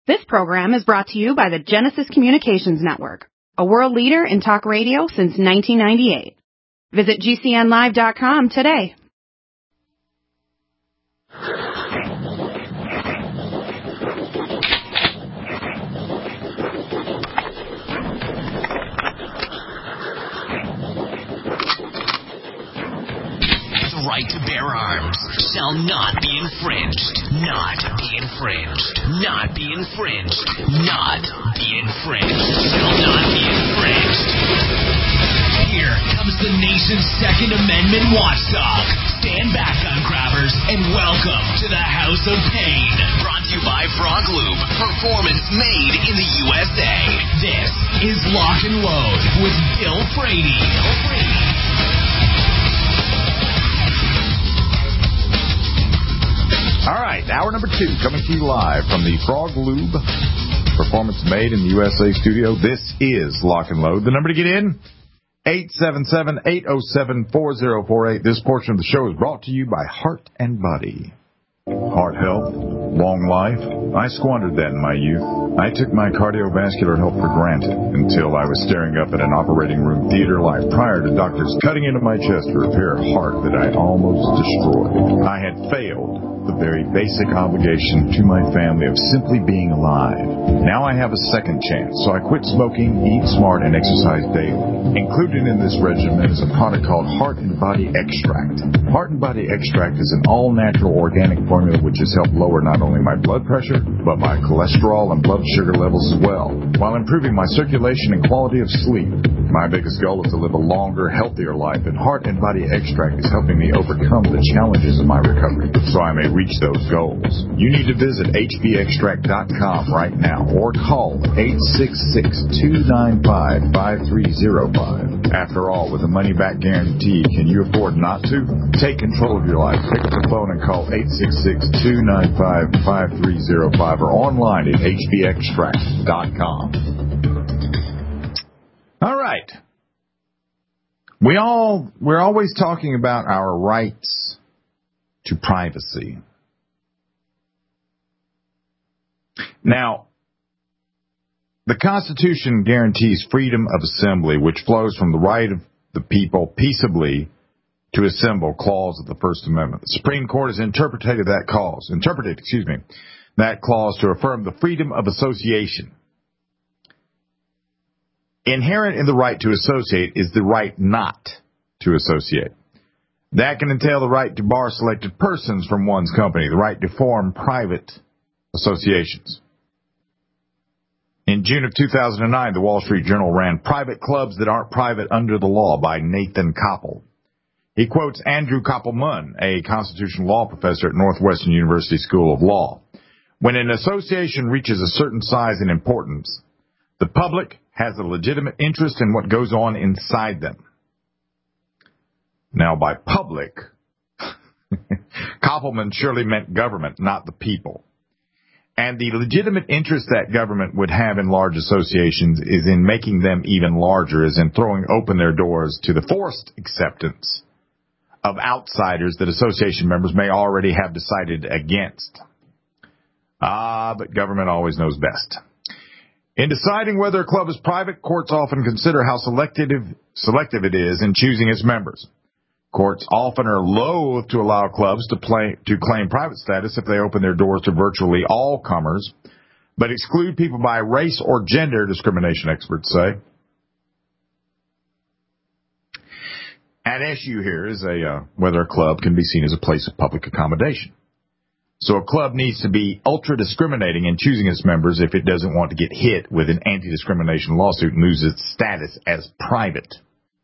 This program is brought to you by the Genesis Communications Network, a world leader in talk radio since 1998. Visit GCNlive.com today. The right to bear arms shall not be infringed. Not be infringed. Not be infringed. Not be infringed. Shall not be infringed. Here comes the nation's Second Amendment watchdog. Stand back, gun grabbers, and welcome to the House of Pain. Brought to you by Frog Lube. Performance made in the USA. This is Lock and Load with Bill Frady. All right, hour number 2 coming to you live from the Frog Lube Performance Made in the USA studio. This is Lock and Load. The number to get in, 877-807-4048. This portion of the show is brought to you by Heart and Body. Heart health, long life. I squandered that in my youth. I took my cardiovascular health for granted until I was staring up at an operating room theater life prior to doctors cutting into my chest to repair a heart that I almost destroyed. I had failed the very basic obligation to my family of simply being alive. Now I have a second chance, so I quit smoking, eat smart, and exercise daily. Included in this regimen is a product called Heart and Body Extract. Heart and Body Extract is an all-natural organic formula which has helped lower not only my blood pressure, but my cholesterol and blood sugar levels as well, while improving my circulation and quality of sleep. My biggest goal is to live a longer, healthier life, and Heart and Body Extract is helping me overcome the challenges of my recovery, so I may reach those goals. You need to visit hbextract.com right now or call 866-295-5305. After all, with a money-back guarantee, can you afford not to? Take control of your life. Pick up the phone and call 866-295-5305 or online at hbextract.com. All right. We're always talking about our rights to privacy. Now, the Constitution guarantees freedom of assembly, which flows from the right of the people peaceably to assemble, clause of the First Amendment. The Supreme Court has interpreted that clause to affirm the freedom of association. Inherent in the right to associate is the right not to associate. That can entail the right to bar selected persons from one's company, the right to form private associations. In June of 2009, the Wall Street Journal ran Private Clubs That Aren't Private Under the Law by Nathan Koppel. He quotes Andrew Koppelman, a constitutional law professor at Northwestern University School of Law. When an association reaches a certain size and importance, the public has a legitimate interest in what goes on inside them. Now, by public, Koppelman surely meant government, not the people. And the legitimate interest that government would have in large associations is in making them even larger, is in throwing open their doors to the forced acceptance of outsiders that association members may already have decided against. But government always knows best. In deciding whether a club is private, courts often consider how selective it is in choosing its members. Courts often are loath to allow clubs to claim private status if they open their doors to virtually all comers, but exclude people by race or gender, discrimination experts say. At issue here is whether a club can be seen as a place of public accommodation. So a club needs to be ultra-discriminating in choosing its members if it doesn't want to get hit with an anti-discrimination lawsuit and lose its status as private.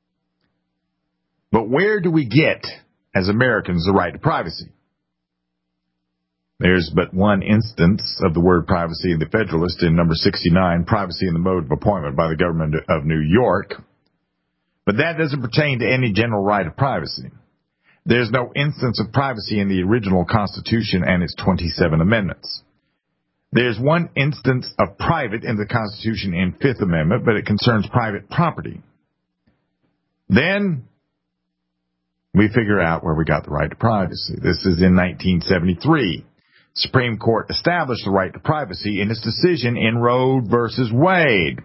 But where do we get, as Americans, the right to privacy? There's but one instance of the word privacy in the Federalist in number 69, privacy in the mode of appointment by the government of New York. But that doesn't pertain to any general right of privacy. There's no instance of privacy in the original Constitution and its 27 amendments. There's one instance of private in the Constitution in Fifth Amendment, but it concerns private property. Then we figure out where we got the right to privacy. This is in 1973. Supreme Court established the right to privacy in its decision in Roe versus Wade.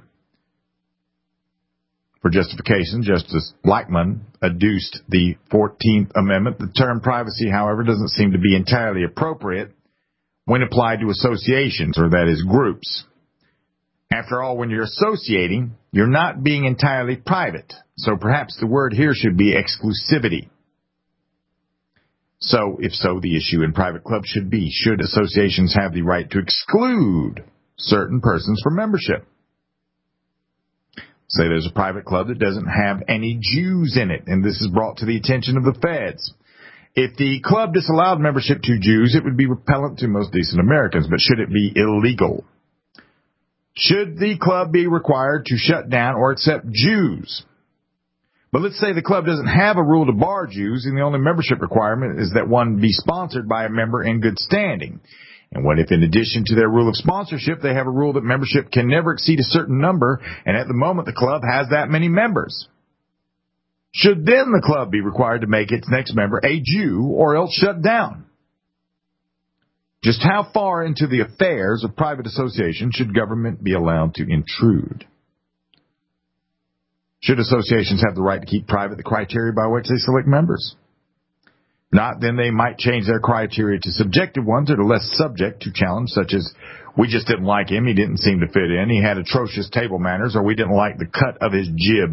For justification, Justice Blackmun adduced the 14th Amendment. The term privacy, however, doesn't seem to be entirely appropriate when applied to associations, or that is groups. After all, when you're associating, you're not being entirely private. So perhaps the word here should be exclusivity. So, if so, the issue in private clubs should be, should associations have the right to exclude certain persons from membership? Say there's a private club that doesn't have any Jews in it, and this is brought to the attention of the feds. If the club disallowed membership to Jews, it would be repellent to most decent Americans, but should it be illegal? Should the club be required to shut down or accept Jews? But let's say the club doesn't have a rule to bar Jews, and the only membership requirement is that one be sponsored by a member in good standing. And what if, in addition to their rule of sponsorship, they have a rule that membership can never exceed a certain number, and at the moment the club has that many members? Should then the club be required to make its next member a Jew or else shut down? Just how far into the affairs of private associations should government be allowed to intrude? Should associations have the right to keep private the criteria by which they select members? Not, then they might change their criteria to subjective ones that are less subject to challenge, such as, we just didn't like him, he didn't seem to fit in, he had atrocious table manners, or we didn't like the cut of his jib.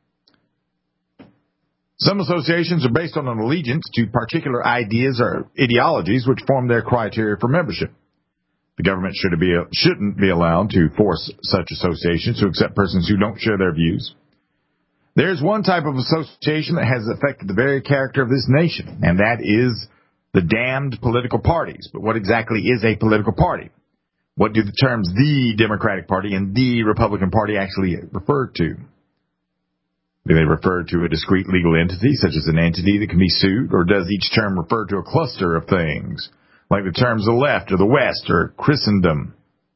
Some associations are based on an allegiance to particular ideas or ideologies which form their criteria for membership. The government shouldn't be allowed to force such associations to accept persons who don't share their views. There's one type of association that has affected the very character of this nation, and that is the damned political parties. But what exactly is a political party? What do the terms the Democratic Party and the Republican Party actually refer to? Do they refer to a discrete legal entity, such as an entity that can be sued, or does each term refer to a cluster of things, like the terms the left or the West or Christendom?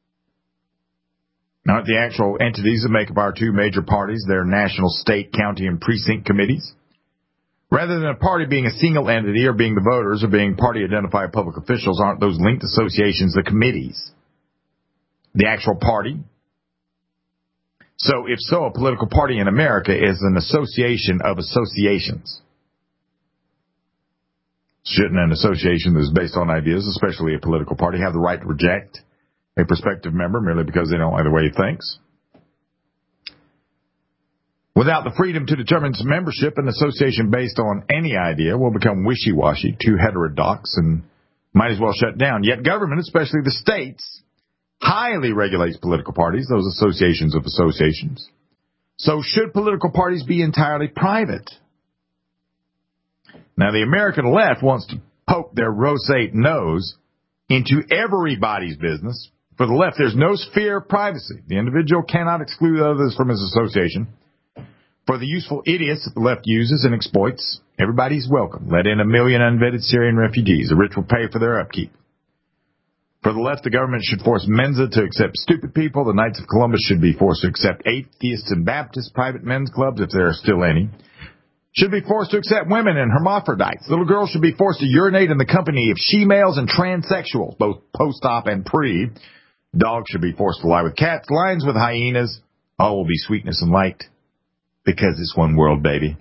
Aren't the actual entities that make up our two major parties their national, state, county, and precinct committees? Rather than a party being a single entity or being the voters or being party-identified public officials, aren't those linked associations the committees? The actual party? So, if so, a political party in America is an association of associations. Shouldn't an association that is based on ideas, especially a political party, have the right to reject a prospective member merely because they don't like the way he thinks? Without the freedom to determine its membership, an association based on any idea will become wishy-washy, too heterodox, and might as well shut down. Yet government, especially the states, highly regulates political parties, those associations of associations. So should political parties be entirely private? Now, the American left wants to poke their roseate nose into everybody's business. For the left, there's no sphere of privacy. The individual cannot exclude others from his association. For the useful idiots that the left uses and exploits, everybody's welcome. Let in 1 million unvetted Syrian refugees. The rich will pay for their upkeep. For the left, the government should force Mensa to accept stupid people. The Knights of Columbus should be forced to accept atheists and Baptists, private men's clubs, if there are still any. Should be forced to accept women and hermaphrodites. Little girls should be forced to urinate in the company of she-males and transsexuals, both post-op and pre. Dogs should be forced to lie with cats, lions with hyenas. All will be sweetness and light, because it's one world, baby.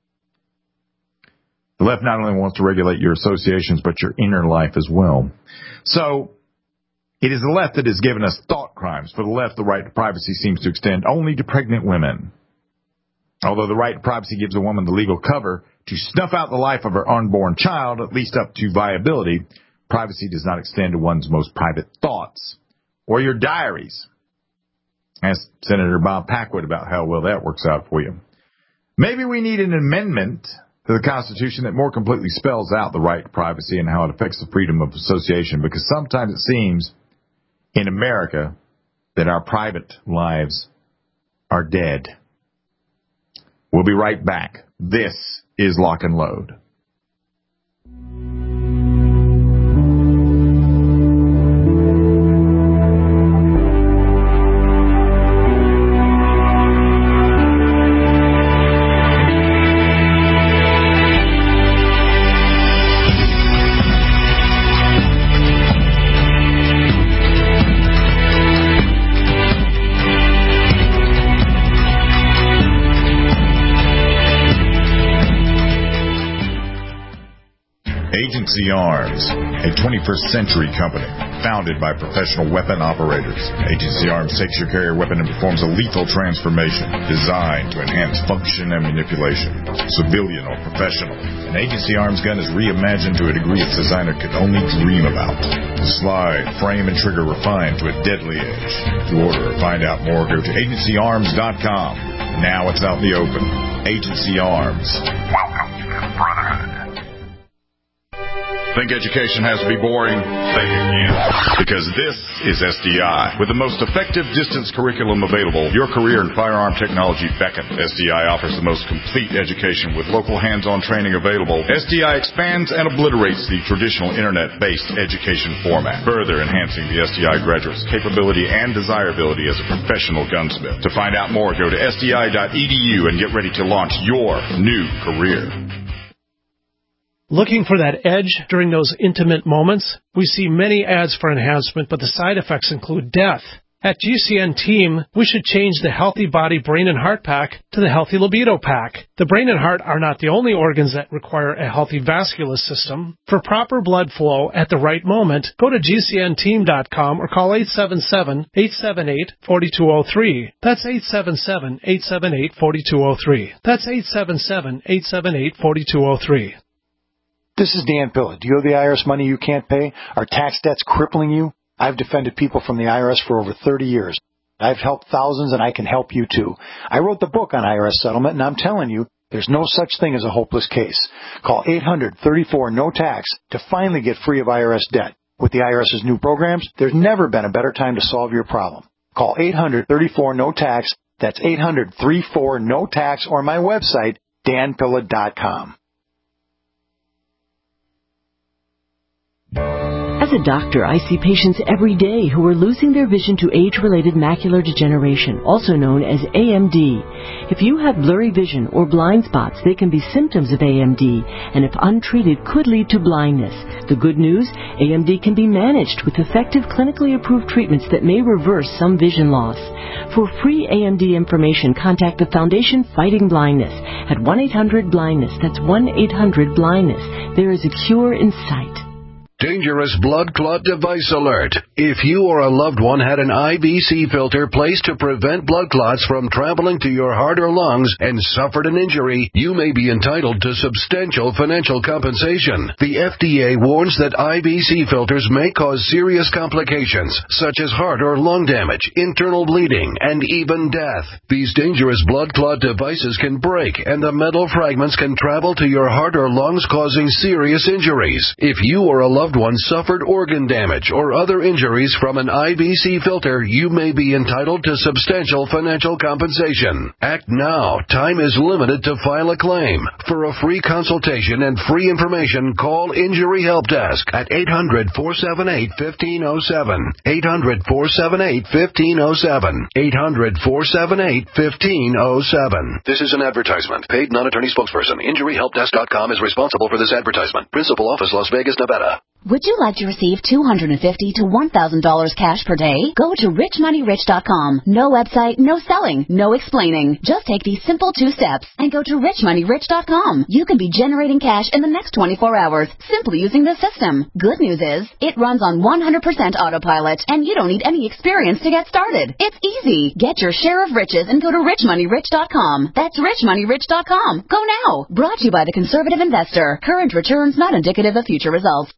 The left not only wants to regulate your associations, but your inner life as well. So, it is the left that has given us thought crimes. For the left, the right to privacy seems to extend only to pregnant women. Although the right to privacy gives a woman the legal cover to snuff out the life of her unborn child, at least up to viability, privacy does not extend to one's most private thoughts or your diaries. Ask Senator Bob Packwood about how well that works out for you. Maybe we need an amendment to the Constitution that more completely spells out the right to privacy and how it affects the freedom of association, because sometimes it seems in America that our private lives are dead. We'll be right back. This is Lock and Load. Agency Arms, a 21st century company founded by professional weapon operators. Agency Arms takes your carrier weapon and performs a lethal transformation designed to enhance function and manipulation. Civilian or professional, an Agency Arms gun is reimagined to a degree its designer could only dream about. The slide, frame, and trigger refined to a deadly edge. To order or find out more, go to agencyarms.com. Now it's out in the open. Agency Arms. Welcome to the Brotherhood. Think education has to be boring? Think again. Because this is SDI. With the most effective distance curriculum available, your career in firearm technology beckons. SDI offers the most complete education with local hands-on training available. SDI expands and obliterates the traditional internet-based education format, further enhancing the SDI graduate's capability and desirability as a professional gunsmith. To find out more, go to sdi.edu and get ready to launch your new career. Looking for that edge during those intimate moments? We see many ads for enhancement, but the side effects include death. At GCN Team, we should change the Healthy Body Brain and Heart Pack to the Healthy Libido Pack. The brain and heart are not the only organs that require a healthy vascular system. For proper blood flow at the right moment, go to GCNteam.com or call 877-878-4203. That's 877-878-4203. That's 877-878-4203. This is Dan Pilla. Do you owe the IRS money you can't pay? Are tax debts crippling you? I've defended people from the IRS for over 30 years. I've helped thousands, and I can help you too. I wrote the book on IRS settlement, and I'm telling you, there's no such thing as a hopeless case. Call 800-34-NO-TAX to finally get free of IRS debt. With the IRS's new programs, there's never been a better time to solve your problem. Call 800-34-NO-TAX. That's 800-34-NO-TAX, or my website, danpilla.com. As a doctor, I see patients every day who are losing their vision to age-related macular degeneration, also known as AMD. If you have blurry vision or blind spots, they can be symptoms of AMD, and if untreated, could lead to blindness. The good news, AMD can be managed with effective clinically approved treatments that may reverse some vision loss. For free AMD information, contact the Foundation Fighting Blindness at 1-800-BLINDNESS. That's 1-800-BLINDNESS. There is a cure in sight. Dangerous blood clot device alert. If you or a loved one had an IBC filter placed to prevent blood clots from traveling to your heart or lungs and suffered an injury, you may be entitled to substantial financial compensation. The FDA warns that IBC filters may cause serious complications, such as heart or lung damage, internal bleeding, and even death. These dangerous blood clot devices can break, and the metal fragments can travel to your heart or lungs, causing serious injuries. If you or a loved one suffered organ damage or other injuries from an IBC filter, you may be entitled to substantial financial compensation. Act now. Time is limited to file a claim. For a free consultation and free information, call Injury Help Desk at 800-478-1507. 800-478-1507. 800-478-1507. This is an advertisement. Paid non-attorney spokesperson. InjuryHelpDesk.com is responsible for this advertisement. Principal office, Las Vegas, Nevada. Would you like to receive $250 to $1,000 cash per day? Go to richmoneyrich.com. No website, no selling, no explaining. Just take these simple 2 steps and go to richmoneyrich.com. You can be generating cash in the next 24 hours simply using this system. Good news is, it runs on 100% autopilot, and you don't need any experience to get started. It's easy. Get your share of riches and go to richmoneyrich.com. That's richmoneyrich.com. Go now. Brought to you by the Conservative Investor. Current returns not indicative of future results.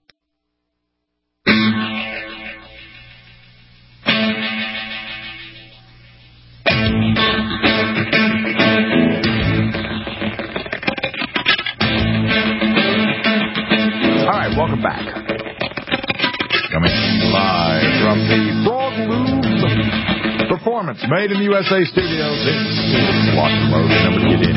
Welcome back. Coming live from the Frog Lube Performance Made in the USA studios. It's Lock and Load. Number to get in,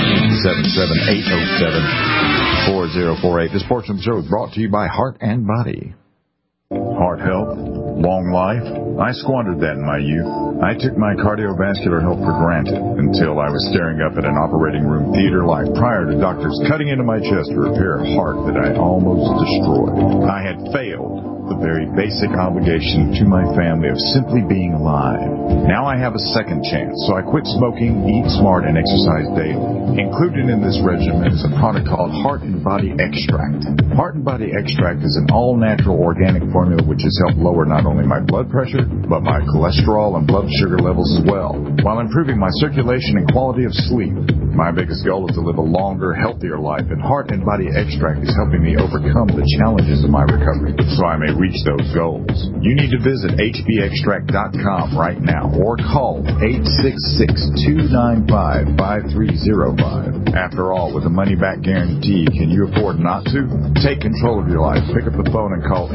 877-807-4048. This portion of the show is brought to you by Heart and Body. Heart health, long life. I squandered that in my youth. I took my cardiovascular health for granted until I was staring up at an operating room theater light prior to doctors cutting into my chest to repair a heart that I almost destroyed. I had failed the very basic obligation to my family of simply being alive. Now Now I have a second chance, so I quit smoking, eat smart, and exercise daily. Included in this regimen is a product called Heart and Body Extract. Heart and Body Extract is an all-natural organic formula which has helped lower not only my blood pressure, but my cholesterol and blood sugar levels as well, while improving my circulation and quality of sleep. My biggest goal is to live a longer, healthier life, and Heart and Body Extract is helping me overcome the challenges of my recovery so I may reach those goals. You need to visit hbextract.com right now or call 866-295-5305. After all, with a money-back guarantee, can you afford not to? Take control of your life. Pick up the phone and call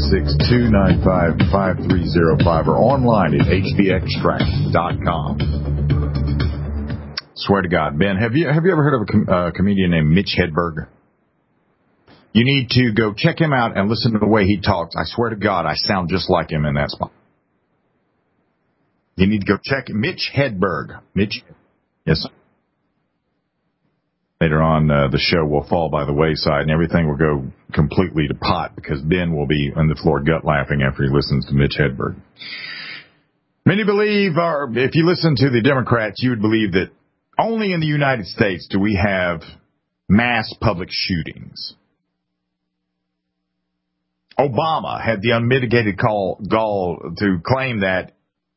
866-295-5305 or online at hbextract.com. Swear to God, Ben, have you ever heard of a comedian named Mitch Hedberg? You need to go check him out and listen to the way he talks. I swear to God, I sound just like him in that spot. You need to go check Mitch Hedberg. Mitch, yes. Later on, the show will fall by the wayside and everything will go completely to pot because Ben will be on the floor gut laughing after he listens to Mitch Hedberg. Many believe, or if you listen to the Democrats, you would believe that only in the United States do we have mass public shootings. Obama had the unmitigated gall to claim that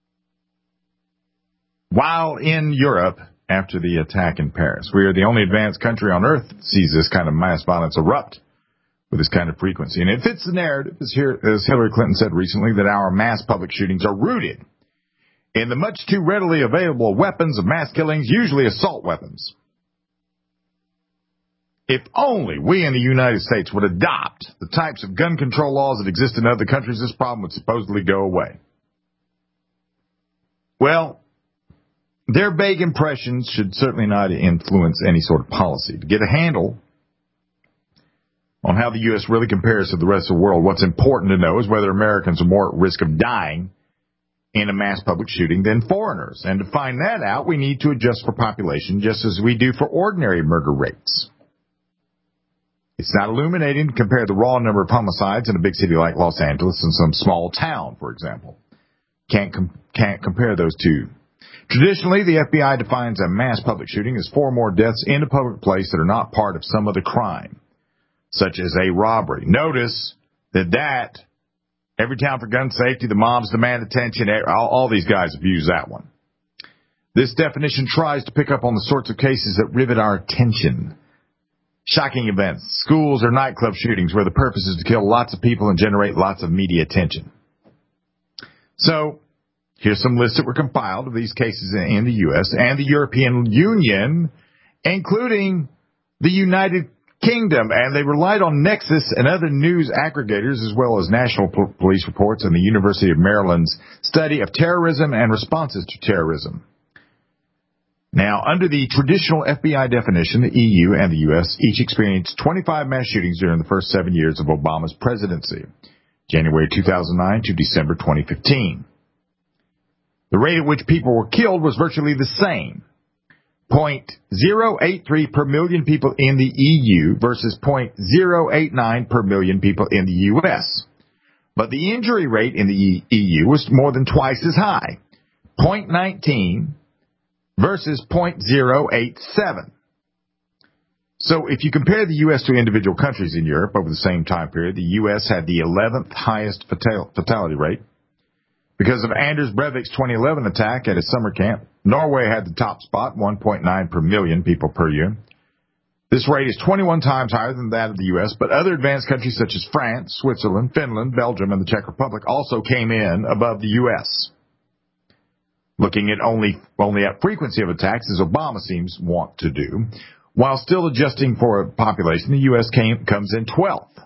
while in Europe, after the attack in Paris, we are the only advanced country on earth that sees this kind of mass violence erupt with this kind of frequency. And it fits the narrative, as Hillary Clinton said recently, that our mass public shootings are rooted in the much too readily available weapons of mass killings, usually assault weapons. If only we in the United States would adopt the types of gun control laws that exist in other countries, this problem would supposedly go away. Well, their vague impressions should certainly not influence any sort of policy. To get a handle on how the U.S. really compares to the rest of the world, what's important to know is whether Americans are more at risk of dying in a mass public shooting than foreigners. And to find that out, we need to adjust for population just as we do for ordinary murder rates. It's not illuminating to compare the raw number of homicides in a big city like Los Angeles and some small town, for example. Can't compare those two. Traditionally, the FBI defines a mass public shooting as 4 more deaths in a public place that are not part of some other crime, such as a robbery. Notice that every town for gun safety, the moms demand attention, all these guys have used that one. This definition tries to pick up on the sorts of cases that rivet our attention. Shocking events, schools or nightclub shootings where the purpose is to kill lots of people and generate lots of media attention. So, here's some lists that were compiled of these cases in the U.S. and the European Union, including the United Kingdom, and they relied on Nexus and other news aggregators as well as national police reports and the University of Maryland's study of terrorism and responses to terrorism. Now, under the traditional FBI definition, the EU and the U.S. each experienced 25 mass shootings during the first 7 years of Obama's presidency, January 2009 to December 2015. The rate at which people were killed was virtually the same, 0.083 per million people in the EU versus 0.089 per million people in the U.S. But the injury rate in the EU was more than twice as high, 0.19 versus 0.087. So if you compare the U.S. to individual countries in Europe over the same time period, the U.S. had the 11th highest fatality rate. Because of Anders Breivik's 2011 attack at a summer camp, Norway had the top spot, 1.9 per million people per year. This rate is 21 times higher than that of the U.S., but other advanced countries such as France, Switzerland, Finland, Belgium, and the Czech Republic also came in above the U.S. Looking at only at frequency of attacks, as Obama seems want to do, while still adjusting for a population, the U.S. comes in 12th,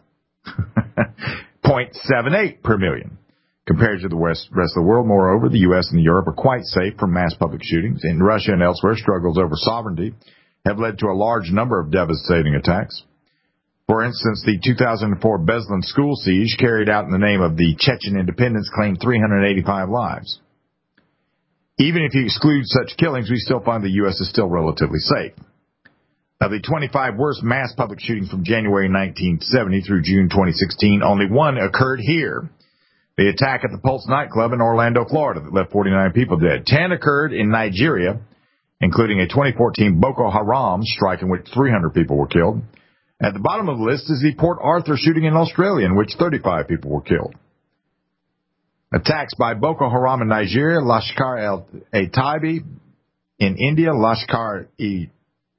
0.78 per million. Compared to the rest of the world, moreover, the U.S. and Europe are quite safe from mass public shootings. In Russia and elsewhere, struggles over sovereignty have led to a large number of devastating attacks. For instance, the 2004 Beslan school siege carried out in the name of the Chechen independence claimed 385 lives. Even if you exclude such killings, we still find the U.S. is still relatively safe. Of the 25 worst mass public shootings from January 1970 through June 2016, only one occurred here. The attack at the Pulse nightclub in Orlando, Florida, that left 49 people dead. 10 occurred in Nigeria, including a 2014 Boko Haram strike in which 300 people were killed. At the bottom of the list is the Port Arthur shooting in Australia, in which 35 people were killed. Attacks by Boko Haram in Nigeria, Lashkar-e-Taiba in India, Lashkar-e-Hangvi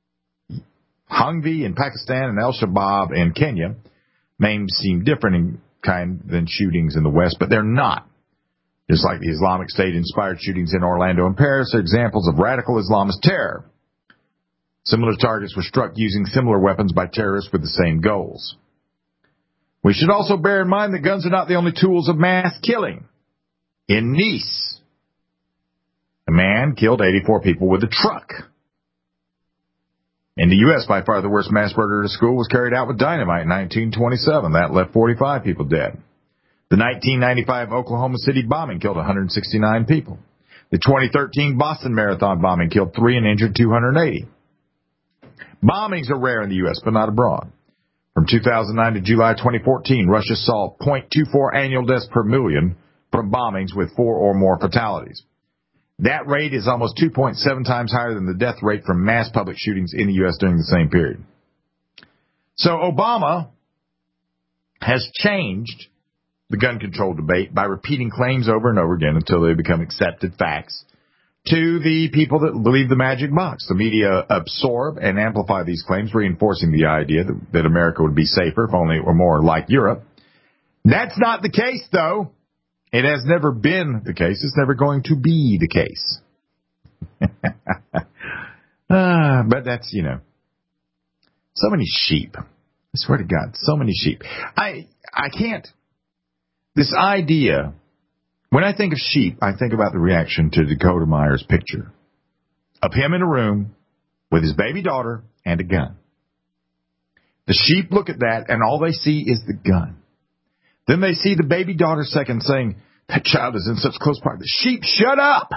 in Pakistan, and Al-Shabaab in Kenya may seem different in kind than shootings in the West, but they're not. Just like the Islamic State-inspired shootings in Orlando and Paris are examples of radical Islamist terror. Similar targets were struck using similar weapons by terrorists with the same goals. We should also bear in mind that guns are not the only tools of mass killing. In Nice, a man killed 84 people with a truck. In the U.S., by far the worst mass murder at a school was carried out with dynamite in 1927. That left 45 people dead. The 1995 Oklahoma City bombing killed 169 people. The 2013 Boston Marathon bombing killed 3 and injured 280. Bombings are rare in the U.S., but not abroad. From 2009 to July 2014, Russia saw 0.24 annual deaths per million from bombings with 4 or more fatalities. That rate is almost 2.7 times higher than the death rate from mass public shootings in the U.S. during the same period. So Obama has changed the gun control debate by repeating claims over and over again until they become accepted facts to the people that believe the magic box. The media absorb and amplify these claims, reinforcing the idea that America would be safer if only it were more like Europe. That's not the case, though. It has never been the case. It's never going to be the case. But that's, so many sheep. I swear to God, so many sheep. I can't. This idea, when I think of sheep, I think about the reaction to Dakota Meyer's picture of him in a room with his baby daughter and a gun. The sheep look at that, and all they see is the gun. Then they see the baby daughter second saying, that child is in such close proximity. The sheep, shut up!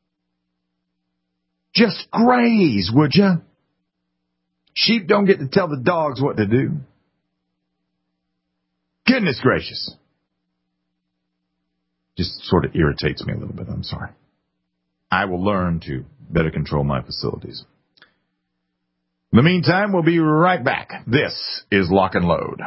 Just graze, would ya? Sheep don't get to tell the dogs what to do. Goodness gracious. Just sort of irritates me a little bit, I'm sorry. I will learn to better control my facilities. In the meantime, we'll be right back. This is Lock and Load.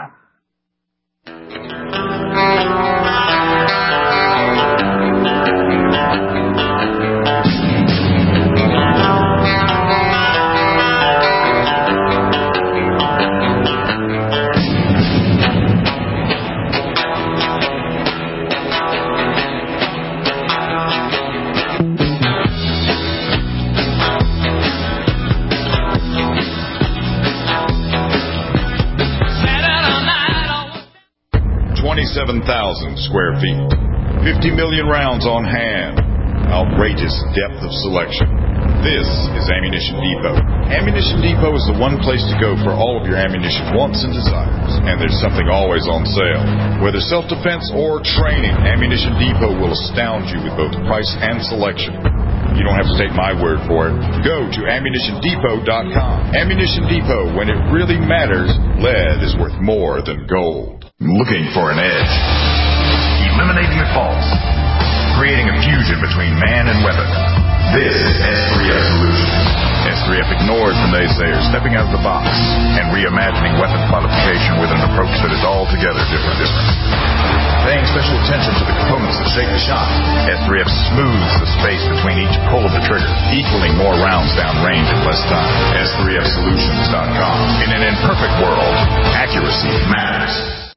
27,000 square feet, 50 million rounds on hand, outrageous depth of selection. This is Ammunition Depot. Ammunition Depot is the one place to go for all of your ammunition wants and desires, and there's something always on sale. Whether self-defense or training, Ammunition Depot will astound you with both price and selection. You don't have to take my word for it. Go to AmmunitionDepot.com. Ammunition Depot, when it really matters, lead is worth more than gold. Looking for an edge. Eliminating the false. Creating a fusion between man and weapon. This is S3F Solutions. S3F ignores the naysayers, stepping out of the box and reimagining weapons modification with an approach that is altogether different. Paying special attention to the components that shake the shot, S3F smooths the space between each pull of the trigger, equaling more rounds downrange in less time. S3FSolutions.com. In an imperfect world, accuracy matters.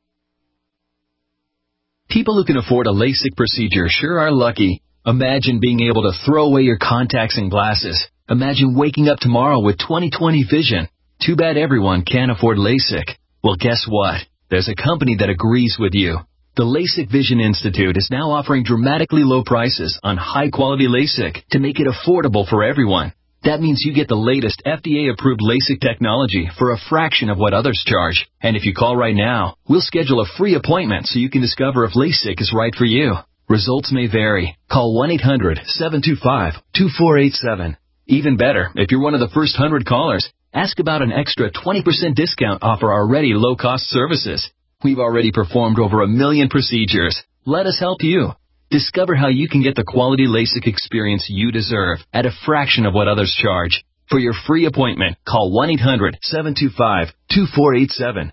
People who can afford a LASIK procedure sure are lucky. Imagine being able to throw away your contacts and glasses. Imagine waking up tomorrow with 20/20 vision. Too bad everyone can't afford LASIK. Well, guess what? There's a company that agrees with you. The LASIK Vision Institute is now offering dramatically low prices on high-quality LASIK to make it affordable for everyone. That means you get the latest FDA-approved LASIK technology for a fraction of what others charge. And if you call right now, we'll schedule a free appointment so you can discover if LASIK is right for you. Results may vary. Call 1-800-725-2487. Even better, if you're one of the first 100 callers, ask about an extra 20% discount off our already low-cost services. We've already performed over 1 million procedures. Let us help you. Discover how you can get the quality LASIK experience you deserve at a fraction of what others charge. For your free appointment, call 1-800-725-2487.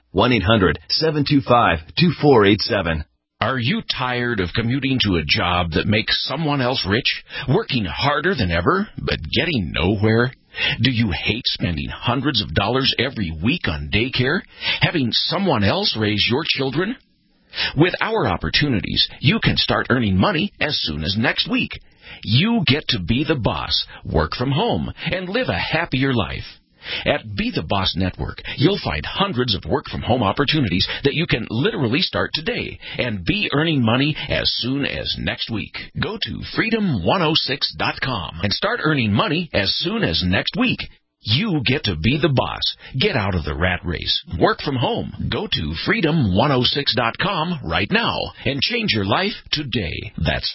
1-800-725-2487. Are you tired of commuting to a job that makes someone else rich, working harder than ever, but getting nowhere? Do you hate spending hundreds of dollars every week on daycare, having someone else raise your children? With our opportunities, you can start earning money as soon as next week. You get to be the boss, work from home, and live a happier life. At Be the Boss Network, you'll find hundreds of work-from-home opportunities that you can literally start today and be earning money as soon as next week. Go to freedom106.com and start earning money as soon as next week. You get to be the boss. Get out of the rat race. Work from home. Go to freedom106.com right now and change your life today. That's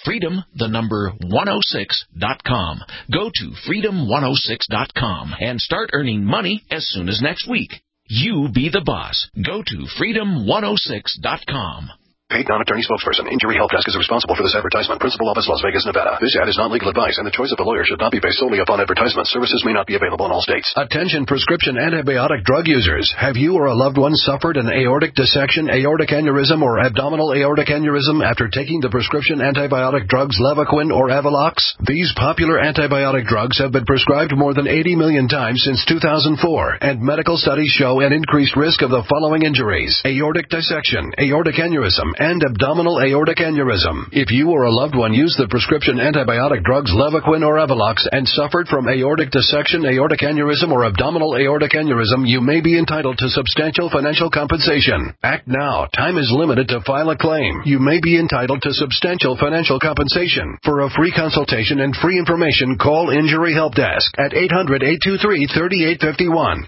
freedom106.com. Go to freedom106.com and start earning money as soon as next week. You be the boss. Go to freedom106.com. Paid non-attorney spokesperson. Injury Help Desk is responsible for this advertisement. Principal office, Las Vegas, Nevada. This ad is not legal advice, and the choice of a lawyer should not be based solely upon advertisement. Services may not be available in all states. Attention prescription antibiotic drug users. Have you or a loved one suffered an aortic dissection, aortic aneurysm, or abdominal aortic aneurysm after taking the prescription antibiotic drugs Levaquin or Avelox? These popular antibiotic drugs have been prescribed more than 80 million times since 2004, and medical studies show an increased risk of the following injuries: aortic dissection, aortic aneurysm, and abdominal aortic aneurysm. If you or a loved one used the prescription antibiotic drugs Levaquin or Avelox and suffered from aortic dissection, aortic aneurysm, or abdominal aortic aneurysm, you may be entitled to substantial financial compensation. Act now. Time is limited to file a claim. You may be entitled to substantial financial compensation. For a free consultation and free information, call Injury Help Desk at 800-823-3851.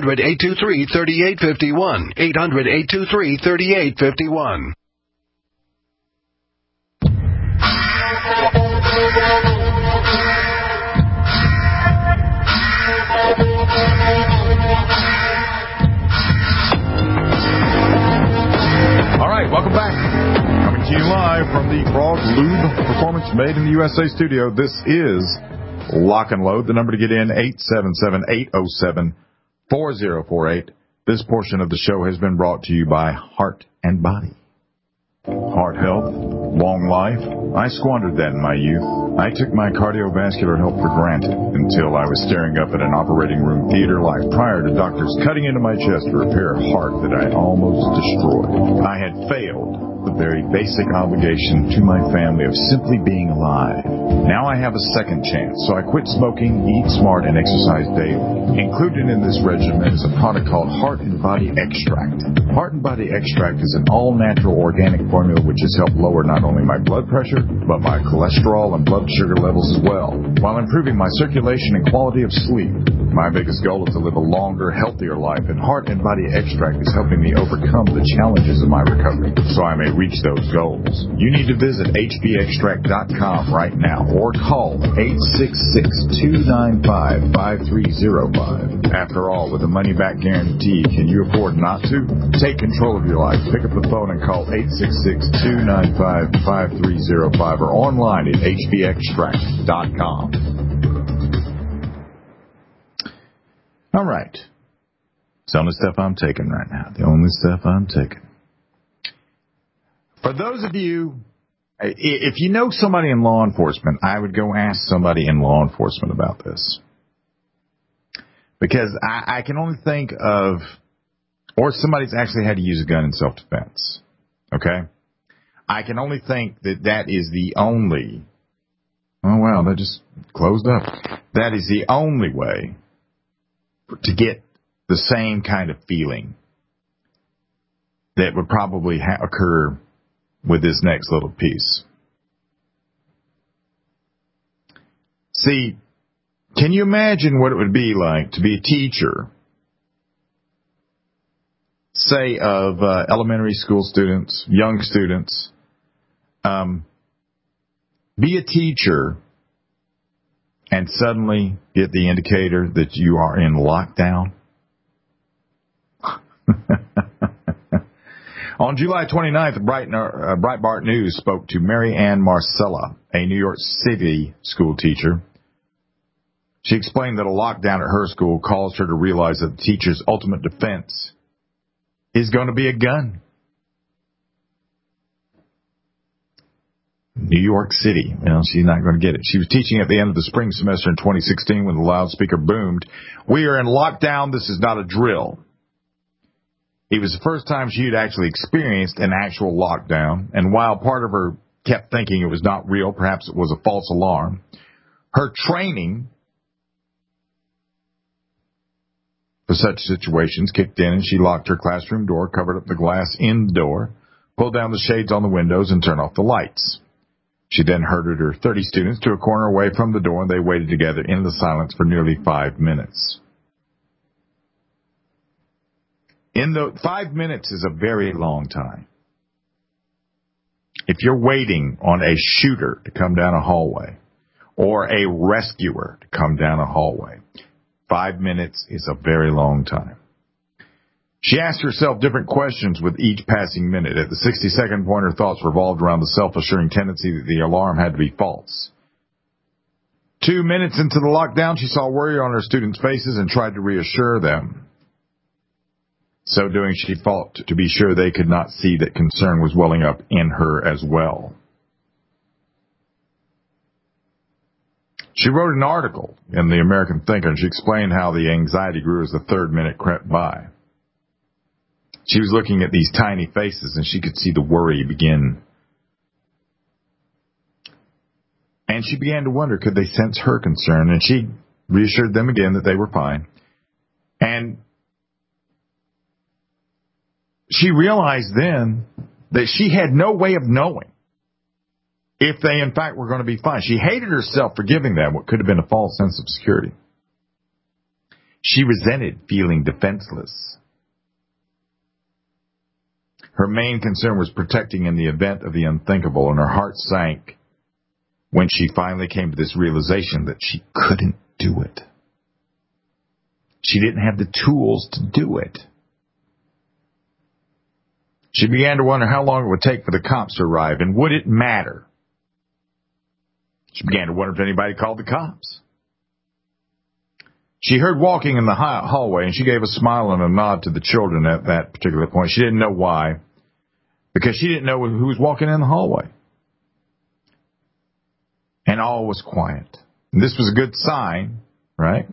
800-823-3851. 800-823-3851. All right, welcome back. Coming to you live from the Frog Lube Performance Made in the USA studio. This is Lock and Load. The number to get in, 877-807-4048. This portion of the show has been brought to you by Heart and Body. Heart health, long life. I squandered that in my youth. I took my cardiovascular health for granted until I was staring up at an operating room theater life prior to doctors cutting into my chest to repair a heart that I almost destroyed. I had failed the very basic obligation to my family of simply being alive. Now I have a second chance, so I quit smoking, eat smart, and exercise daily. Included in this regimen is a product called Heart and Body Extract. Heart and Body Extract is an all-natural organic formula which has helped lower not only my blood pressure, but my cholesterol and blood sugar levels as well, while improving my circulation and quality of sleep. My biggest goal is to live a longer, healthier life, and Heart and Body Extract is helping me overcome the challenges of my recovery, so I may reach those goals. You need to visit hbextract.com right now or call 866-295-5305. After all, with a money-back guarantee, can you afford not to? Take control of your life. Pick up the phone and call 866-295-5305 or online at hbextract.com. All right. It's the only stuff I'm taking right now. The only stuff I'm taking. For those of you, if you know somebody in law enforcement, I would go ask somebody in law enforcement about this. Because I can only think of, or somebody's actually had to use a gun in self-defense. Okay? I can only think that is the only, oh wow, that just closed up. That is the only way to get the same kind of feeling that would probably occur with this next little piece. See, can you imagine what it would be like to be a teacher, say, of elementary school students, young students, be a teacher and suddenly get the indicator that you are in lockdown? On July 29th, Breitbart News spoke to Mary Ann Marcella, a New York City school teacher. She explained that a lockdown at her school caused her to realize that the teacher's ultimate defense is going to be a gun. New York City. Well, she's not going to get it. She was teaching at the end of the spring semester in 2016 when the loudspeaker boomed, "We are in lockdown. This is not a drill." It was the first time she had actually experienced an actual lockdown, and while part of her kept thinking it was not real, perhaps it was a false alarm, her training for such situations kicked in, and she locked her classroom door, covered up the glass in the door, pulled down the shades on the windows, and turned off the lights. She then herded her 30 students to a corner away from the door, and they waited together in the silence for nearly 5 minutes. 5 minutes is a very long time. If you're waiting on a shooter to come down a hallway or a rescuer to come down a hallway, 5 minutes is a very long time. She asked herself different questions with each passing minute. At the 60-second point, her thoughts revolved around the self-assuring tendency that the alarm had to be false. 2 minutes into the lockdown, she saw worry on her students' faces and tried to reassure them. So doing, she fought to be sure they could not see that concern was welling up in her as well. She wrote an article in the American Thinker, and she explained how the anxiety grew as the third minute crept by. She was looking at these tiny faces, and she could see the worry begin. And she began to wonder, could they sense her concern? And she reassured them again that they were fine. And she realized then that she had no way of knowing if they, in fact, were going to be fine. She hated herself for giving them what could have been a false sense of security. She resented feeling defenseless. Her main concern was protecting in the event of the unthinkable, and her heart sank when she finally came to this realization that she couldn't do it. She didn't have the tools to do it. She began to wonder how long it would take for the cops to arrive, and would it matter? She began to wonder if anybody called the cops. She heard walking in the hallway, and she gave a smile and a nod to the children at that particular point. She didn't know why, because she didn't know who was walking in the hallway. And all was quiet. And this was a good sign, right?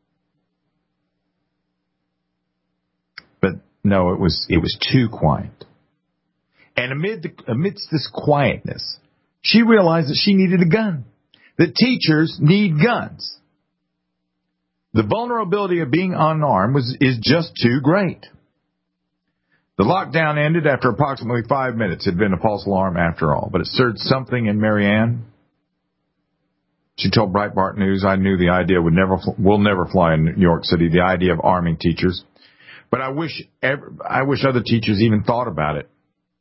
But no, it was too quiet. And amidst this quietness, she realized that she needed a gun. That teachers need guns. The vulnerability of being unarmed is just too great. The lockdown ended after approximately 5 minutes. It had been a false alarm after all, but it stirred something in Mary Ann. She told Breitbart News, "I knew the idea will never fly in New York City, the idea of arming teachers. But I wish other teachers even thought about it.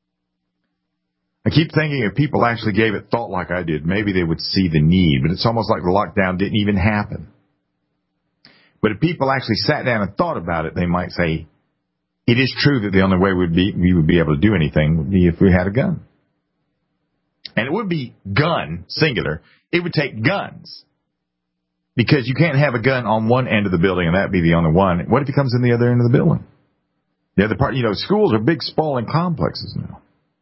I keep thinking if people actually gave it thought like I did, maybe they would see the need, but it's almost like the lockdown didn't even happen. But if people actually sat down and thought about it, they might say, it is true that the only way we would be able to do anything would be if we had a gun. And it would be gun, singular. It would take guns. Because you can't have a gun on one end of the building and that be the only one. What if it comes in the other end of the building? The other part, schools are big sprawling complexes now.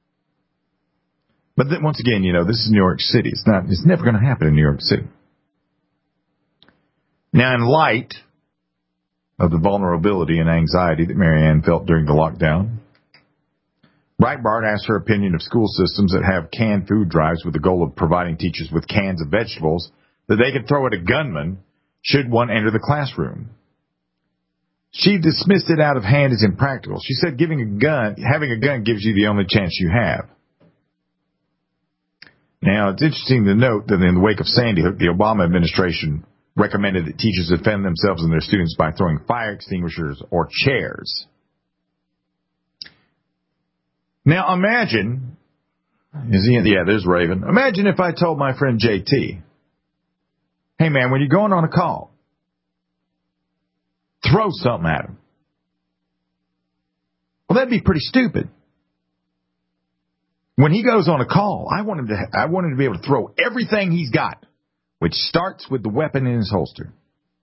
But then, once again, this is New York City. It's never going to happen in New York City. Now, in light of the vulnerability and anxiety that Mary Ann felt during the lockdown, Breitbart asked her opinion of school systems that have canned food drives with the goal of providing teachers with cans of vegetables that they could throw at a gunman should one enter the classroom. She dismissed it out of hand as impractical. She said having a gun gives you the only chance you have. Now, it's interesting to note that in the wake of Sandy Hook, the Obama administration recommended that teachers defend themselves and their students by throwing fire extinguishers or chairs. Now, imagine, there's Raven. Imagine if I told my friend JT, hey, man, when you're going on a call, throw something at him. Well, that'd be pretty stupid. When he goes on a call, I want him to be able to throw everything he's got, which starts with the weapon in his holster.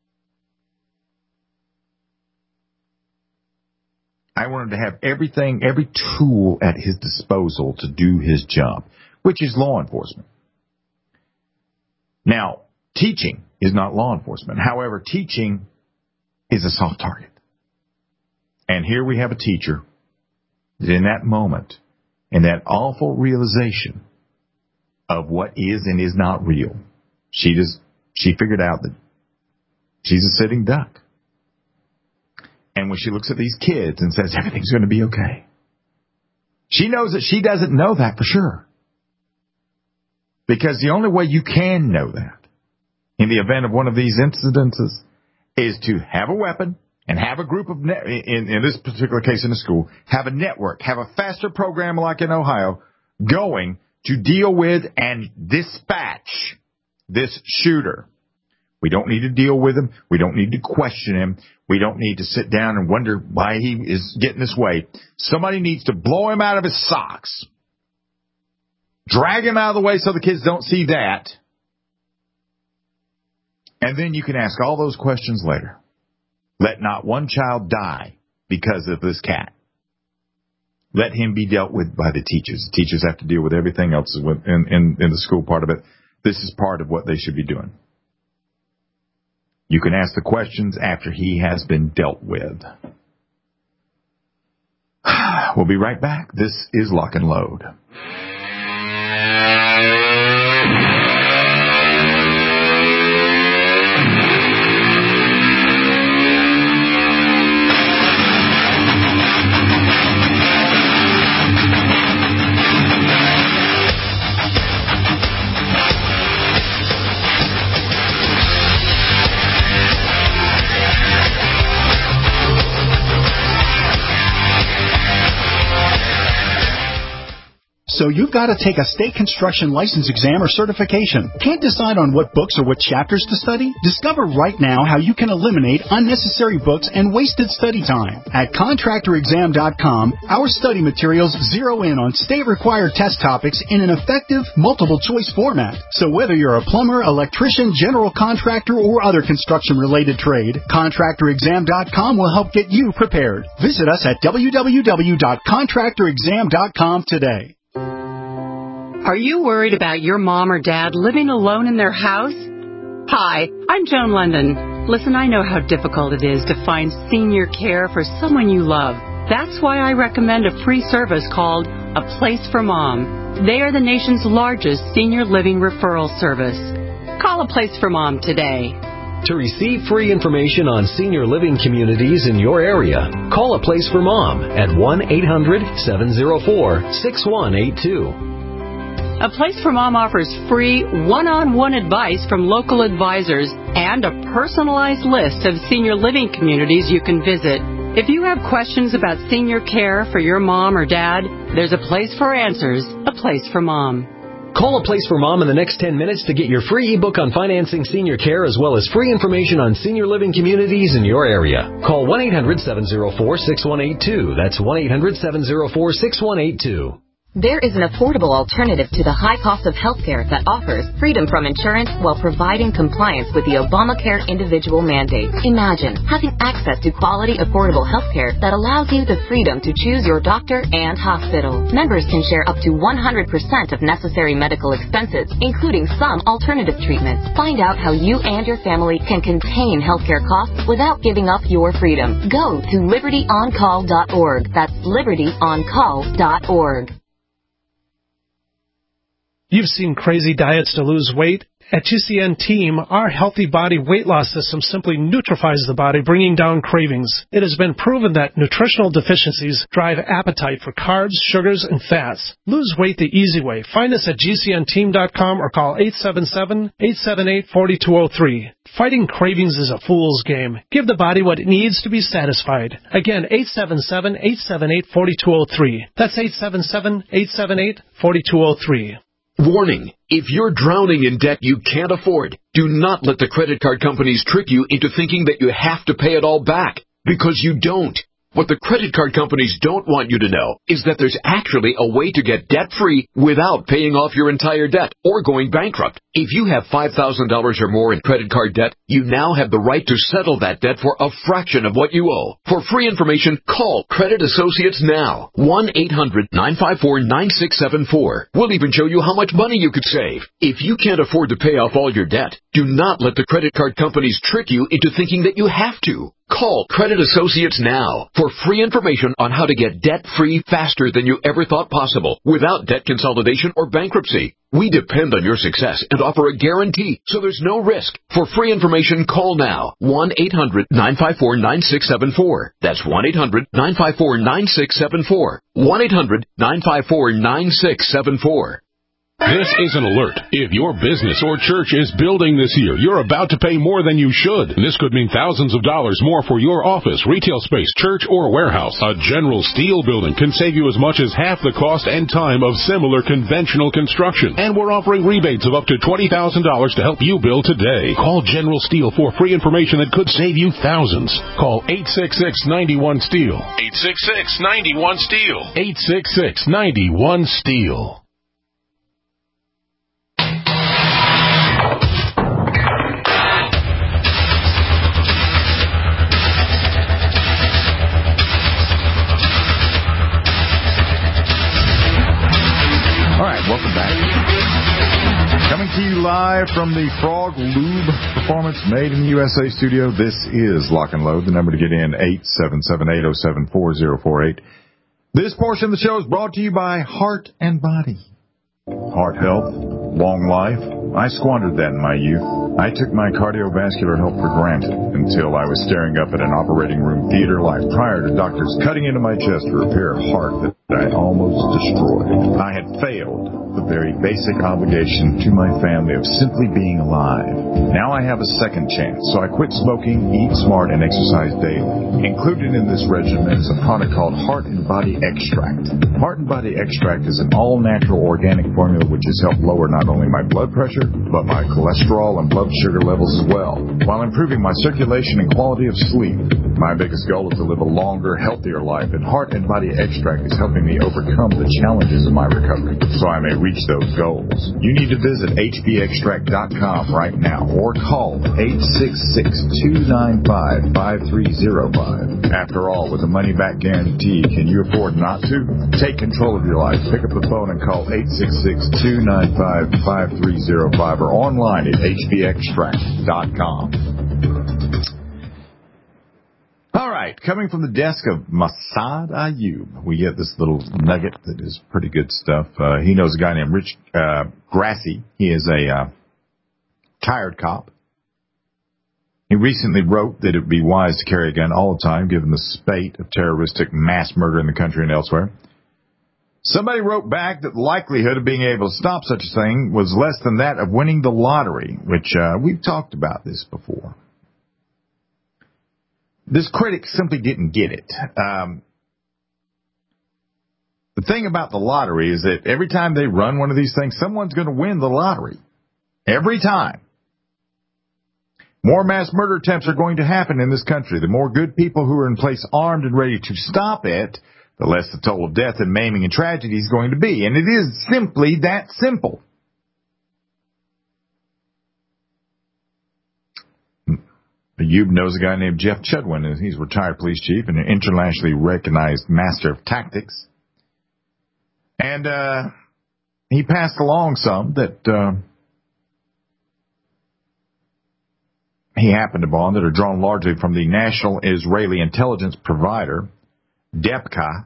I want him to have everything, every tool at his disposal to do his job, which is law enforcement. Now, teaching is not law enforcement. However, teaching is a soft target. And here we have a teacher that in that moment, in that awful realization of what is and is not real, she figured out that she's a sitting duck. And when she looks at these kids and says, everything's going to be okay, she knows that she doesn't know that for sure. Because the only way you can know that in the event of one of these incidences is to have a weapon and have a group of, in this particular case in the school, have a network, have a faster program like in Ohio going to deal with and dispatch this shooter. We don't need to deal with him. We don't need to question him. We don't need to sit down and wonder why he is getting this way. Somebody needs to blow him out of his socks. Drag him out of the way so the kids don't see that. And then you can ask all those questions later. Let not one child die because of this cat. Let him be dealt with by the teachers. The teachers have to deal with everything else in the school part of it. This is part of what they should be doing. You can ask the questions after he has been dealt with. We'll be right back. This is Lock and Load. So you've got to take a state construction license exam or certification. Can't decide on what books or what chapters to study? Discover right now how you can eliminate unnecessary books and wasted study time. At contractorexam.com, our study materials zero in on state-required test topics in an effective, multiple-choice format. So whether you're a plumber, electrician, general contractor, or other construction-related trade, contractorexam.com will help get you prepared. Visit us at www.contractorexam.com today. Are you worried about your mom or dad living alone in their house? Hi, I'm Joan London. Listen, I know how difficult it is to find senior care for someone you love. That's why I recommend a free service called A Place for Mom. They are the nation's largest senior living referral service. Call A Place for Mom today. To receive free information on senior living communities in your area, call A Place for Mom at 1-800-704-6182. A Place for Mom offers free one-on-one advice from local advisors and a personalized list of senior living communities you can visit. If you have questions about senior care for your mom or dad, there's a place for answers, A Place for Mom. Call A Place for Mom in the next 10 minutes to get your free ebook on financing senior care as well as free information on senior living communities in your area. Call 1-800-704-6182. That's 1-800-704-6182. There is an affordable alternative to the high cost of healthcare that offers freedom from insurance while providing compliance with the Obamacare individual mandate. Imagine having access to quality, affordable healthcare that allows you the freedom to choose your doctor and hospital. Members can share up to 100% of necessary medical expenses, including some alternative treatments. Find out how you and your family can contain healthcare costs without giving up your freedom. Go to libertyoncall.org. That's libertyoncall.org. You've seen crazy diets to lose weight. At GCN Team, our healthy body weight loss system simply neutralizes the body, bringing down cravings. It has been proven that nutritional deficiencies drive appetite for carbs, sugars, and fats. Lose weight the easy way. Find us at GCNteam.com or call 877-878-4203. Fighting cravings is a fool's game. Give the body what it needs to be satisfied. Again, 877-878-4203. That's 877-878-4203. Warning, if you're drowning in debt you can't afford, do not let the credit card companies trick you into thinking that you have to pay it all back, because you don't. What the credit card companies don't want you to know is that there's actually a way to get debt-free without paying off your entire debt or going bankrupt. If you have $5,000 or more in credit card debt, you now have the right to settle that debt for a fraction of what you owe. For free information, call Credit Associates now. 1-800-954-9674. We'll even show you how much money you could save. If you can't afford to pay off all your debt, do not let the credit card companies trick you into thinking that you have to. Call Credit Associates now for free information on how to get debt-free faster than you ever thought possible without debt consolidation or bankruptcy. We depend on your success and offer a guarantee, so there's no risk. For free information, call now. 1-800-954-9674. That's 1-800-954-9674. 1-800-954-9674. This is an alert. If your business or church is building this year, you're about to pay more than you should. This could mean thousands of dollars more for your office, retail space, church, or warehouse. A General Steel building can save you as much as half the cost and time of similar conventional construction. And we're offering rebates of up to $20,000 to help you build today. Call General Steel for free information that could save you thousands. Call 866-91-STEEL. 866-91-STEEL. 866-91-STEEL. Welcome back. Coming to you live from the Frog Lube Performance Made in the USA studio. This is Lock and Load. The number to get in, 877-807-4048. This portion of the show is brought to you by Heart and Body. Heart health, long life. I squandered that in my youth. I took my cardiovascular health for granted until I was staring up at an operating room theater life prior to doctors cutting into my chest to repair a heart that I almost destroyed. I had failed the very basic obligation to my family of simply being alive. Now I have a second chance, so I quit smoking, eat smart, and exercise daily. Included in this regimen is a product called Heart and Body Extract. Heart and Body Extract is an all-natural organic formula which has helped lower not only my blood pressure, but my cholesterol and blood sugar levels as well, while improving my circulation and quality of sleep. My biggest goal is to live a longer, healthier life, and Heart and Body Extract is helping me overcome the challenges of my recovery so I may reach those goals. You need to visit hbextract.com right now or call 866-295-5305. After all, with a money-back guarantee, can you afford not to? Take control of your life. Pick up the phone and call 866-295-5305 or online at hbextract.com. All right, coming from the desk of Massad Ayub, we get this little nugget that is pretty good stuff. He knows a guy named Rich Grassi. He is a retired cop. He recently wrote that it would be wise to carry a gun all the time, given the spate of terroristic mass murder in the country and elsewhere. Somebody wrote back that the likelihood of being able to stop such a thing was less than that of winning the lottery, which we've talked about this before. This critic simply didn't get it. The thing about the lottery is that every time they run one of these things, someone's going to win the lottery. Every time. More mass murder attempts are going to happen in this country. The more good people who are in place armed and ready to stop it, the less the toll of death and maiming and tragedy is going to be. And it is simply that simple. Ayub knows a guy named Jeff Chudwin, and he's a retired police chief and an internationally recognized master of tactics. And he passed along some that he happened upon that are drawn largely from the National Israeli Intelligence Provider, DEPCA.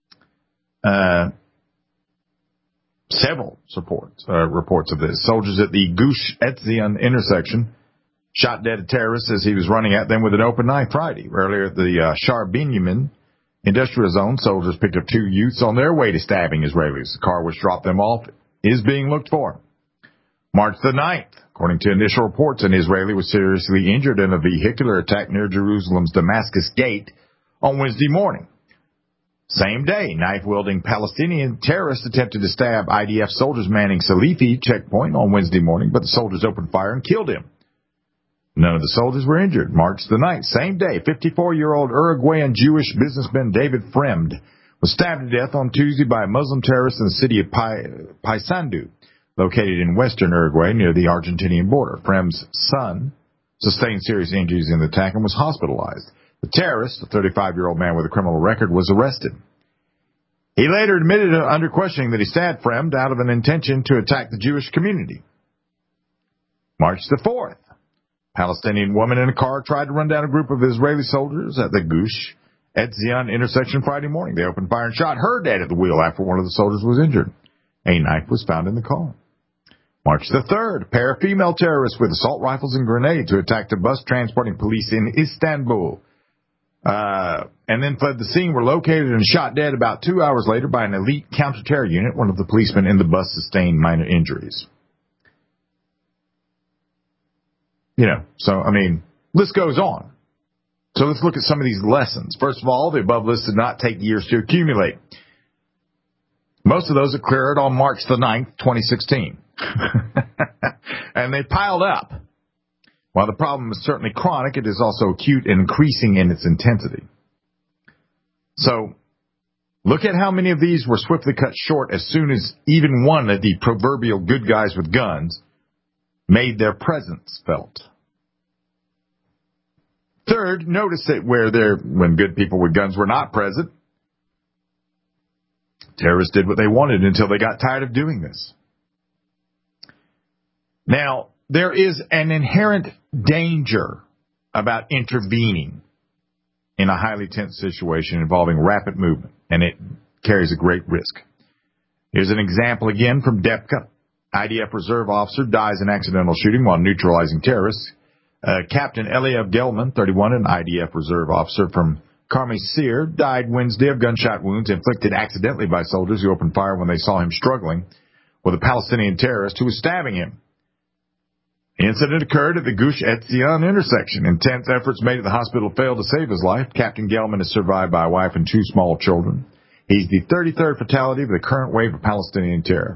Several reports of this. Soldiers at the Gush Etzion intersection shot dead a terrorist as he was running at them with an open knife Friday. Earlier at the Shar Binyamin industrial zone, soldiers picked up two youths on their way to stabbing Israelis. The car which dropped them off is being looked for. March the 9th, according to initial reports, an Israeli was seriously injured in a vehicular attack near Jerusalem's Damascus Gate on Wednesday morning. Same day, knife-wielding Palestinian terrorists attempted to stab IDF soldiers manning Salifi checkpoint on Wednesday morning, but the soldiers opened fire and killed him. None of the soldiers were injured. March the 9th, same day, 54-year-old Uruguayan Jewish businessman David Fremd was stabbed to death on Tuesday by a Muslim terrorist in the city of Paysandú, located in western Uruguay near the Argentinian border. Fremd's son sustained serious injuries in the attack and was hospitalized. The terrorist, a 35-year-old man with a criminal record, was arrested. He later admitted under questioning that he stabbed Fremd out of an intention to attack the Jewish community. March the 4th, Palestinian woman in a car tried to run down a group of Israeli soldiers at the Gush Etzion intersection Friday morning. They opened fire and shot her dead at the wheel after one of the soldiers was injured. A knife was found in the car. March the 3rd, a pair of female terrorists with assault rifles and grenades who attacked a bus transporting police in Istanbul and then fled the scene were located and shot dead about 2 hours later by an elite counter-terror unit. One of the policemen in the bus sustained minor injuries. List goes on. So let's look at some of these lessons. First of all, the above list did not take years to accumulate. Most of those occurred on March the 9th, 2016. And they piled up. While the problem is certainly chronic, it is also acute and increasing in its intensity. So, look at how many of these were swiftly cut short as soon as even one of the proverbial good guys with guns made their presence felt. Third, notice that when good people with guns were not present, terrorists did what they wanted until they got tired of doing this. Now, there is an inherent danger about intervening in a highly tense situation involving rapid movement, and it carries a great risk. Here's an example again from DEPCA. IDF reserve officer dies in accidental shooting while neutralizing terrorists. Captain Eliav Gelman, 31, an IDF reserve officer from Karmisir, died Wednesday of gunshot wounds inflicted accidentally by soldiers who opened fire when they saw him struggling with a Palestinian terrorist who was stabbing him. The incident occurred at the Gush Etzion intersection. Intense efforts made at the hospital failed to save his life. Captain Gelman is survived by a wife and 2 small children. He's the 33rd fatality of the current wave of Palestinian terror.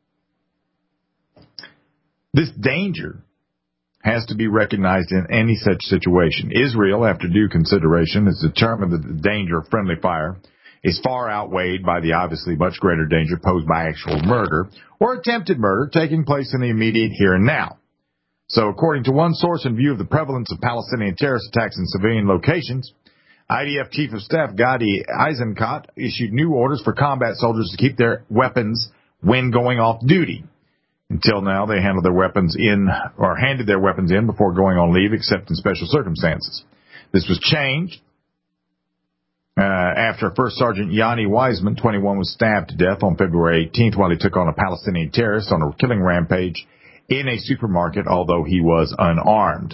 This danger has to be recognized in any such situation. Israel, after due consideration, has determined that the danger of friendly fire is far outweighed by the obviously much greater danger posed by actual murder or attempted murder taking place in the immediate here and now. So according to one source, in view of the prevalence of Palestinian terrorist attacks in civilian locations, IDF Chief of Staff Gadi Eisenkot issued new orders for combat soldiers to keep their weapons when going off duty. Until now, they handed their weapons in before going on leave, except in special circumstances. This was changed after First Sergeant Yanni Wiseman, 21, was stabbed to death on February 18th while he took on a Palestinian terrorist on a killing rampage in a supermarket, although he was unarmed.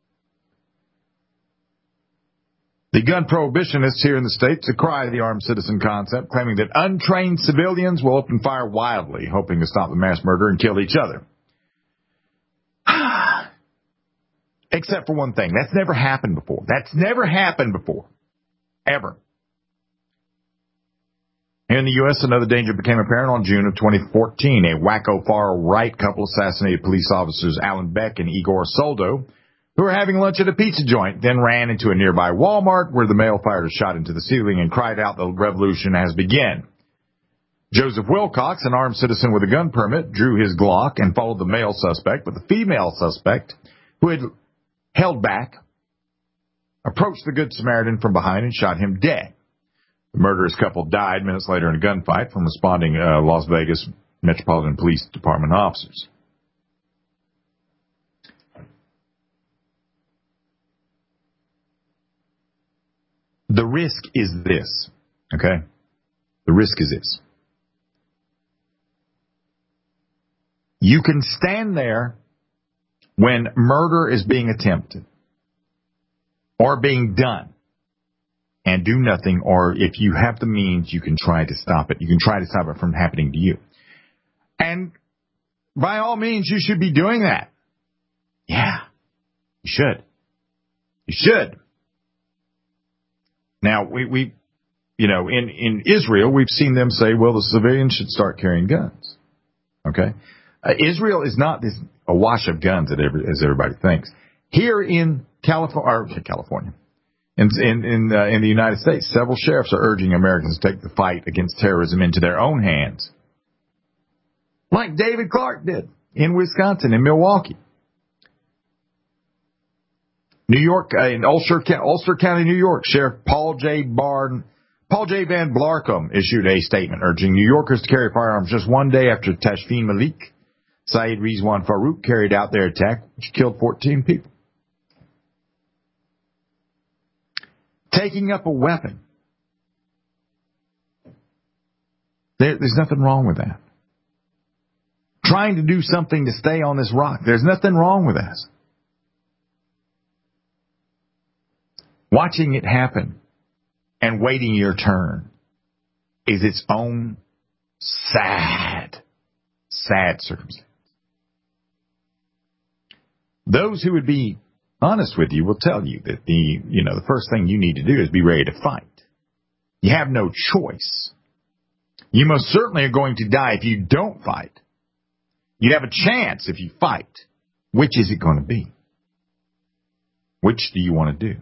The gun prohibitionists here in the States decry the armed citizen concept, claiming that untrained civilians will open fire wildly, hoping to stop the mass murder and kill each other. Except for one thing. That's never happened before. Ever. Here in the U.S., another danger became apparent on June of 2014. A wacko far-right couple assassinated police officers Alan Beck and Igor Soldo, who were having lunch at a pizza joint, then ran into a nearby Walmart where the male fired a shot into the ceiling and cried out, "The revolution has begun." Joseph Wilcox, an armed citizen with a gun permit, drew his Glock and followed the male suspect, but the female suspect, who had held back, approached the Good Samaritan from behind and shot him dead. The murderous couple died minutes later in a gunfight from responding Las Vegas Metropolitan Police Department officers. The risk is this, okay? The risk is this. You can stand there when murder is being attempted or being done and do nothing, or if you have the means, you can try to stop it. You can try to stop it from happening to you. And by all means, you should be doing that. Yeah, you should. You should. Now, we in Israel, we've seen them say, well, the civilians should start carrying guns. Okay? Israel is not this awash of guns as everybody thinks. Here in California, in the United States, several sheriffs are urging Americans to take the fight against terrorism into their own hands, like David Clark did in Wisconsin, in Milwaukee. New York, in Ulster County, New York, Sheriff Paul J. Van Blarcom issued a statement urging New Yorkers to carry firearms just one day after Tashfeen Malik, Saeed Rizwan Farouk carried out their attack, which killed 14 people. Taking up a weapon. There's nothing wrong with that. Trying to do something to stay on this rock. There's nothing wrong with that. Watching it happen and waiting your turn is its own sad circumstance. Those who would be honest with you will tell you that the first thing you need to do is be ready to fight. You have no choice. You most certainly are going to die if you don't fight. You'd have a chance if you fight. Which is it going to be? Which do you want to do?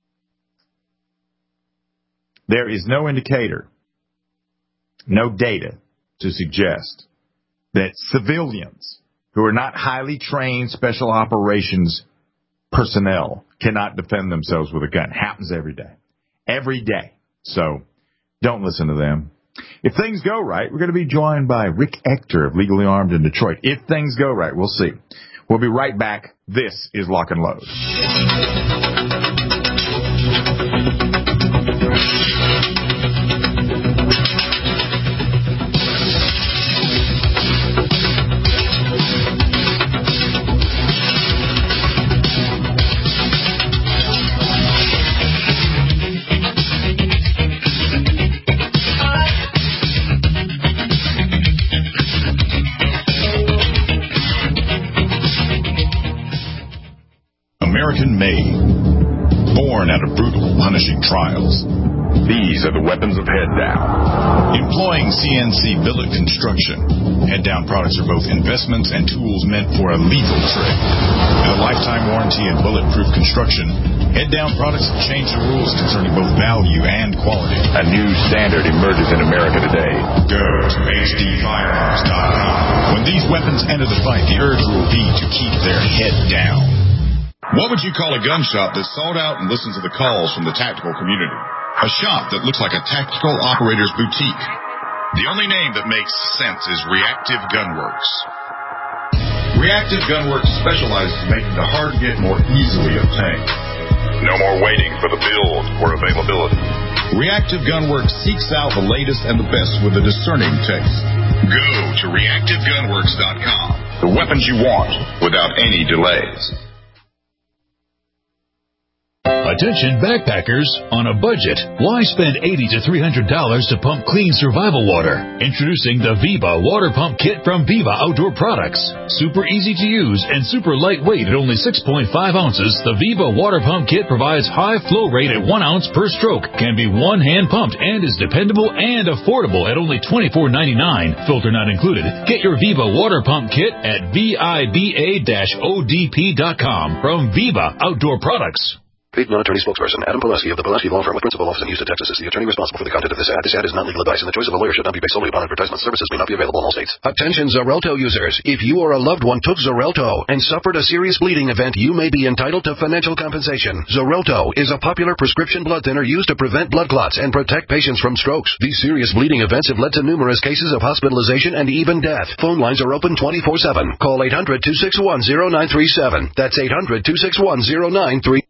There is no indicator, no data to suggest that civilians who are not highly trained special operations personnel cannot defend themselves with a gun. Happens every day. Every day. So don't listen to them. If things go right, we're going to be joined by Rick Ector of Legally Armed in Detroit. If things go right, we'll see. We'll be right back. This is Lock and Load. American-made, born out of brutal, punishing trials. These are the weapons of Head Down. Employing CNC billet construction, Head Down products are both investments and tools meant for a lethal trade. With a lifetime warranty and bulletproof construction, Head Down products have changed the rules concerning both value and quality. A new standard emerges in America today. Go to HDFirearms.com. When these weapons enter the fight, the urge will be to keep their head down. What would you call a gun shop that's sought out and listens to the calls from the tactical community? A shop that looks like a tactical operator's boutique. The only name that makes sense is Reactive Gunworks. Reactive Gunworks specializes in making the hard-to-get more easily obtained. No more waiting for the build or availability. Reactive Gunworks seeks out the latest and the best with a discerning taste. Go to ReactiveGunworks.com. The weapons you want without any delays. Attention backpackers, on a budget, why spend $80 to $300 to pump clean survival water? Introducing the Viva Water Pump Kit from Viva Outdoor Products. Super easy to use and super lightweight at only 6.5 ounces, the Viva Water Pump Kit provides high flow rate at 1 ounce per stroke, can be one-hand pumped, and is dependable and affordable at only $24.99, filter not included. Get your Viva Water Pump Kit at VIBA-ODP.com from Viva Outdoor Products. Paid non-attorney spokesperson Adam Pileski of the Pileski Law Firm with principal office in Houston, Texas is the attorney responsible for the content of this ad. This ad is not legal advice, and the choice of a lawyer should not be based solely upon advertisement. Services may not be available in all states. Attention Xarelto users. If you or a loved one took Xarelto and suffered a serious bleeding event, you may be entitled to financial compensation. Xarelto is a popular prescription blood thinner used to prevent blood clots and protect patients from strokes. These serious bleeding events have led to numerous cases of hospitalization and even death. Phone lines are open 24/7. Call 800-261-0937. That's 800-261-0937.